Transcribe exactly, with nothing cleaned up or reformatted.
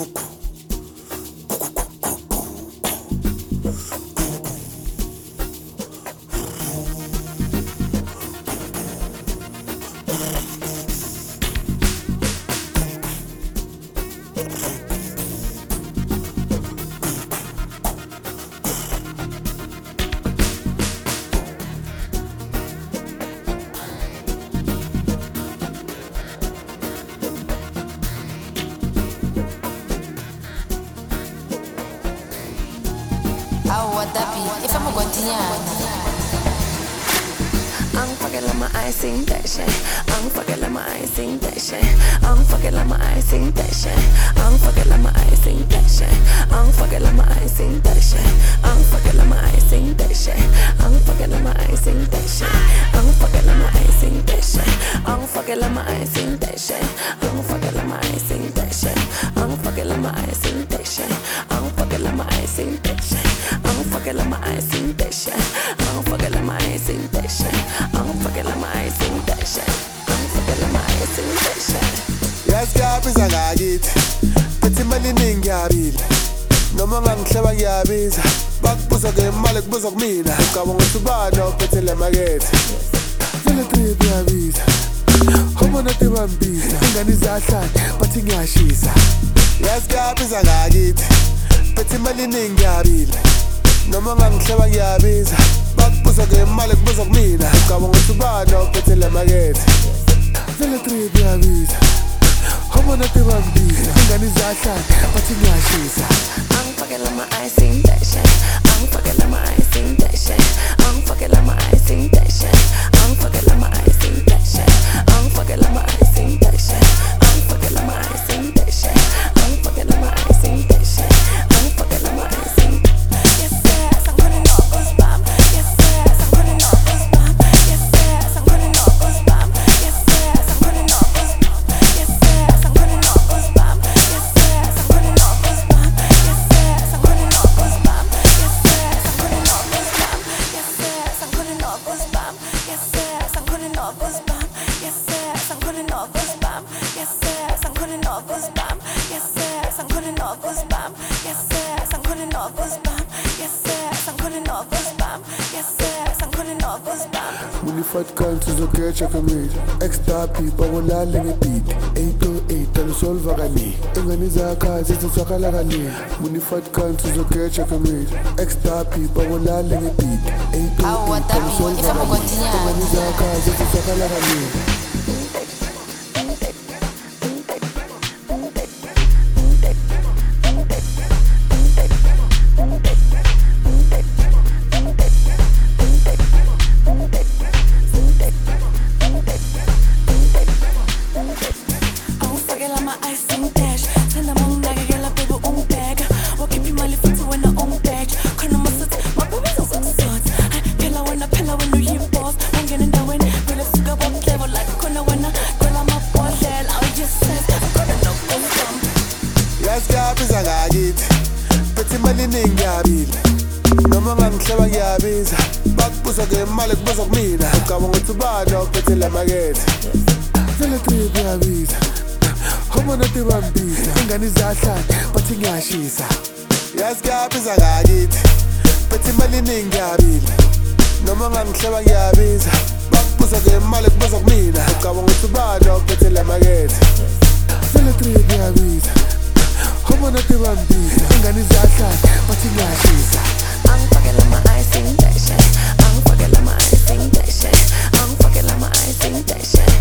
If I'm a Guantiana, I'm fucking like my eyes sing that shit. I'm fucking like my eyes sing that shit. I'm fucking like my eyes sing that shit. I'm fucking like my eyes sing that shit. I'm fucking like my eyes sing that shit. I'm fucking like my eyes sing that shit. I'm fucking like my eyes sing that shit. I'm fucking like my eyes sing that shit. I'm fucking like my eyes sing that shit. I'm fucking like my eyes sing that shit. I'm fucking like my eyes sing that shit. I'm fucking like my eyes sing that shit. I'm fucking like my eyes sing that shit. I'm fucking like my eyes sing that shit. I'm fucking like my eyes sing that shit. I'm fucking like my eyes sing that shit. Yasikabiza ngakithi Bethi imali iningi ngiyabila Noma ngangihleba ngiyabiza Bakubuza ngemali kubuza kumina Ucabanga ukuthi ubani ophethe le makethe Vele trip yabiza Homa nathi bambiza Ingane izahlala bathi ngiyashisa Yasikabiza ngakithi Bethi imali iningi ngiyabila Noma ngangihleba ngiyabiza Bakubuza ngemali kubuza kumina Ucabanga ukuthi ubani ophethe le makethe Vele trip yabiza Homa nathi bambiza Ingane izahlala bathi ngiyashisa I'm fucking like my eyes sing that shit. I'm fucking like my eyes sing that shit. I'm fucking like my eyes sing that shit. I'm fucking like my eyes sing that shit. I'm fucking like my eyes sing that shit. I'm fucking like my eyes sing that shit. I'm fucking like my eyes sing that shit. I'm fucking like my eyes sing. Yes, yes, I'm putting all those bomb. Yes, yes, I'm putting all those bomb. Yes, yes, I'm putting all those bomb. Yes, yes, I'm putting all those bomb. Yes, yes, I'm putting all those bomb. Yes, yes, I'm putting all those bomb. Yes, yes, I'm putting all those bomb. Yes, yes, I'm putting all those bomb. Yes, yes, I'm putting all those bomb. Yes, yes, I'm putting all those bomb. Yes, yes, I'm putting all those bomb. Yes, yes, I'm putting all those bomb. Yes, yes, I'm putting all those bomb. Yes, yes, I'm putting all those bomb. Yes, yes, I'm putting all those bomb. Yes, yes, I'm putting all those bomb. Unified countries okhecha kamili Extra people ngolale ngebeat eight oh eight alisolva kani Ingane zakha ziziswakala kani Unified countries okhecha kamili Extra people ngolale ngebeat eight oh eight alisolva kani Ingane zakha ziziswakala kani Yasikabiza ngakithi Bethi imali iningi ngiyabila Noma ngangihleba ngiyabiza Bakubuza ngemali kubuza kumina Ucabanga ukuthi ubani ophethe le makethe Vele trip yabiza Homa nathi bambiza Ingane izahlala bathi ngiyashisa Yasikabiza ngakithi Bethi imali iningi ngiyabila Noma ngangihleba ngiyabiza Bakubuza ngemali kubuza kumina Ucabanga ukuthi ubani ophethe le makethe Vele trip yabiza Homa nathi bambiza Ingane izahlala bathi ngiyashisa I'm fucking like my eyes sing that shit. I'm fucking like my eyes sing that shit. I'm fucking like my eyes sing that shit.